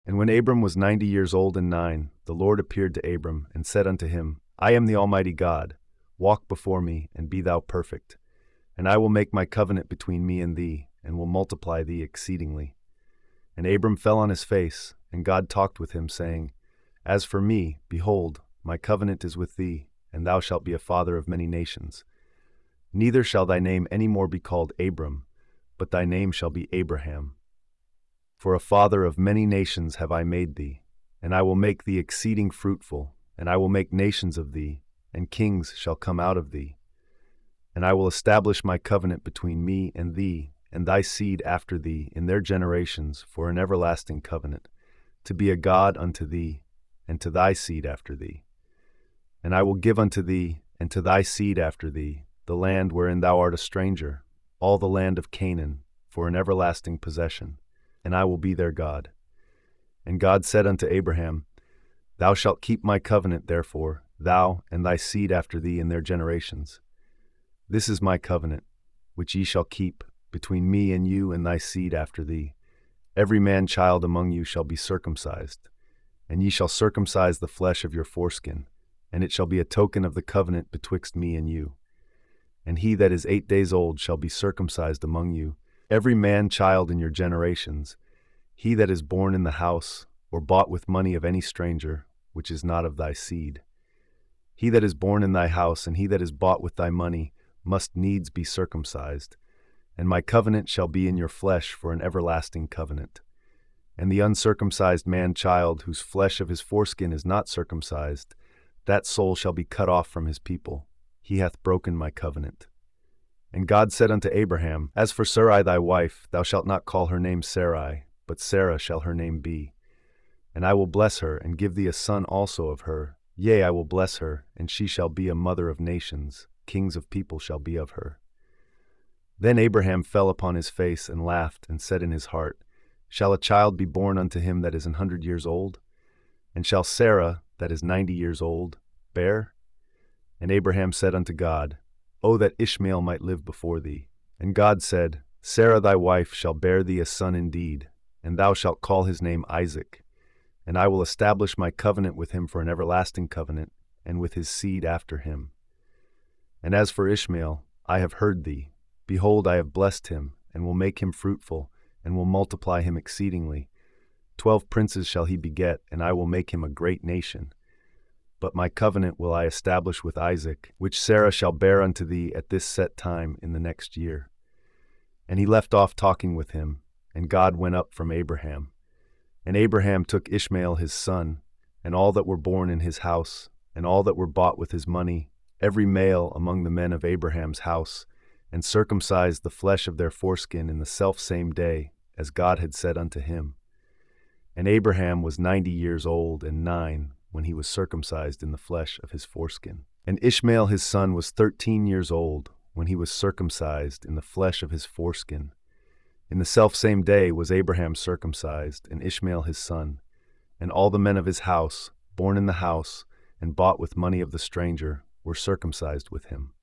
And when Abram was 90 years old and 9, the Lord appeared to Abram and said unto him, I am the Almighty God. Walk before me, and be thou perfect. And I will make my covenant between me and thee, and will multiply thee exceedingly. And Abram fell on his face, and God talked with him, saying, As for me, behold, my covenant is with thee, and thou shalt be a father of many nations. Neither shall thy name any more be called Abram, but thy name shall be Abraham. For a father of many nations have I made thee, and I will make thee exceeding fruitful, and I will make nations of thee, and kings shall come out of thee. And I will establish my covenant between me and thee, and thy seed after thee in their generations for an everlasting covenant, to be a God unto thee, and to thy seed after thee. And I will give unto thee, and to thy seed after thee, the land wherein thou art a stranger, all the land of Canaan, for an everlasting possession, and I will be their God. And God said unto Abraham, Thou shalt keep my covenant, therefore, thou and thy seed after thee in their generations. This is my covenant, which ye shall keep, between me and you and thy seed after thee. Every man-child among you shall be circumcised, and ye shall circumcise the flesh of your foreskin, and it shall be a token of the covenant betwixt me and you. And he that is 8 days old shall be circumcised among you, every man-child in your generations, he that is born in the house, or bought with money of any stranger, which is not of thy seed. He that is born in thy house, and he that is bought with thy money, must needs be circumcised. And my covenant shall be in your flesh for an everlasting covenant. And the uncircumcised man-child, whose flesh of his foreskin is not circumcised, that soul shall be cut off from his people. He hath broken my covenant. And God said unto Abraham, As for Sarai thy wife, thou shalt not call her name Sarai, but Sarah shall her name be. And I will bless her, and give thee a son also of her. Yea, I will bless her, and she shall be a mother of nations. Kings of people shall be of her. Then Abraham fell upon his face and laughed, and said in his heart, Shall a child be born unto him that is 100 years old? And shall Sarah, that is 90 years old, bear? And Abraham said unto God, O that Ishmael might live before thee. And God said, Sarah thy wife shall bear thee a son indeed, and thou shalt call his name Isaac. And I will establish my covenant with him for an everlasting covenant, and with his seed after him. And as for Ishmael, I have heard thee. Behold, I have blessed him, and will make him fruitful, and will multiply him exceedingly. 12 princes shall he beget, and I will make him a great nation. But my covenant will I establish with Isaac, which Sarah shall bear unto thee at this set time in the next year. And he left off talking with him, and God went up from Abraham. And Abraham took Ishmael his son, and all that were born in his house, and all that were bought with his money, every male among the men of Abraham's house, and circumcised the flesh of their foreskin in the selfsame day, as God had said unto him. And Abraham was 90 years old and 9 when he was circumcised in the flesh of his foreskin. And Ishmael his son was 13 years old when he was circumcised in the flesh of his foreskin. In the selfsame day was Abraham circumcised, and Ishmael his son, and all the men of his house, born in the house, and bought with money of the stranger, were circumcised with him.